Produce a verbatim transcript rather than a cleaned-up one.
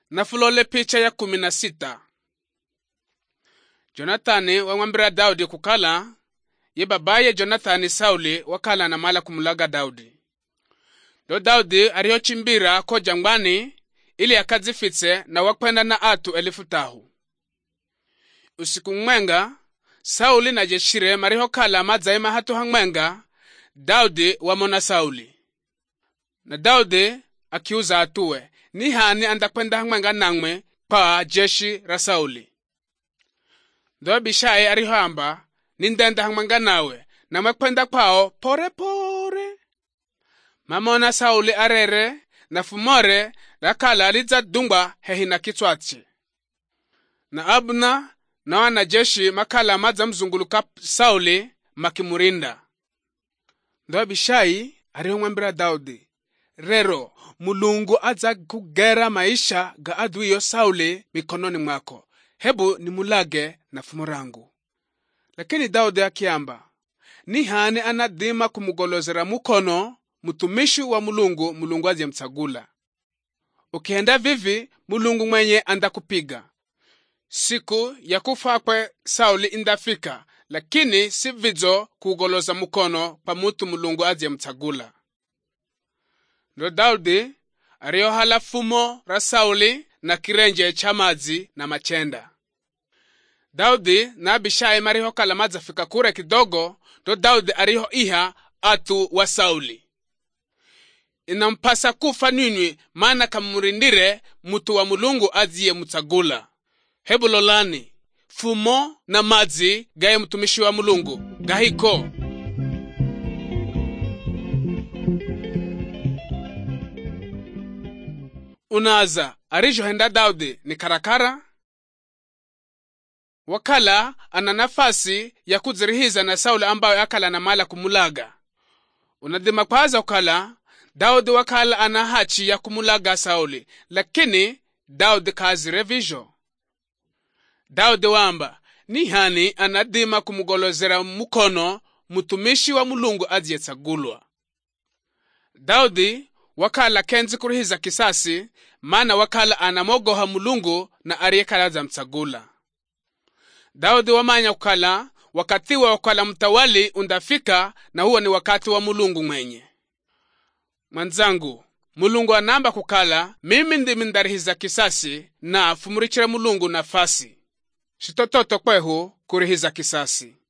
Na fulole picha ya kumi na sita. Jonathani wamwambira Daudi kukala ye babaye Jonathani Sauli wakala na mala kumulaga Daudi. Do Daudi ariyochimbira ko jangwani ili akadzifitse na wakwenda na atu elifu tahu. Usiku mwenga Sauli na jeshire mariho kala madzaima hatu hangmenga Daudi wamona Sauli. Na Daudi akiuza atuwe ni hani andakwenda hangmenga nangme pa jeshi ra Sauli. Do Abishai arihamba nindenda hangmenga nawe na mwekwenda kwao pore pore. Mamona Sauli arere na fumore rakala aliza dungwa hehina kitwachi. Na Abna na wanajeshi makala madza mzunguluka Sauli makimurinda. Do Abishai arihomwambira Daudi, rero Mulungu adza kugera maisha ga adui yo Sauli mikononi mwako. Hebu nimulage na fumo rangu. Lakini Daudi akiamba, ni hani anadima kumugolozera mukono mutumishi wa Mulungu Mulungu aje mtsagula. Ukienda vivi Mulungu mwenye andakupiga. Siku ya kufa kwe Sauli indafika, lakini si vidzo kugoloza mukono pa mutu Mulungu aje mtsagula. Ndo Daudi ariyohala fumo ra Sauli na kirenje cha madzi na machenda. Daudi na Abishai mariho kala madza fika kure kidogo, ndo Daudi ariho iha atu wa Sauli. Inampasa kufa nini maana kamurindire mutu wa Mulungu aziye mtsagula. Hebu lolani, fumo na madzi gaye mtumishi wa Mulungu, gahiko. Unaza, arijo henda Daudi ni karakara? Wakala ana nafasi ya kuzirihiza na Sauli ambayo akala na mala kumulaga. Unadima kwaza ukala, Daudi wakala ana hachi ya kumulaga Sauli, lakini Daudi kazi revijo. Daudi wamba, ni hani anadima kumugolozera mukono mutumishi wa Mulungu aje tsagulwa. Daudi wakala kenzi kurihiza kisasi, maana wakala anamogoha Mulungu na ariyekala za mtsagula. Daudi wamanya ukala, wakati wa wakala mtawali undafika na huo ni wakati wa Mulungu mwenye. Manzangu, Mulungu anamba kukala, mimi ndimi ndarihiza kisasi na fumurichira Mulungu nafasi. Shitototo kwehu kurihiza kisasi.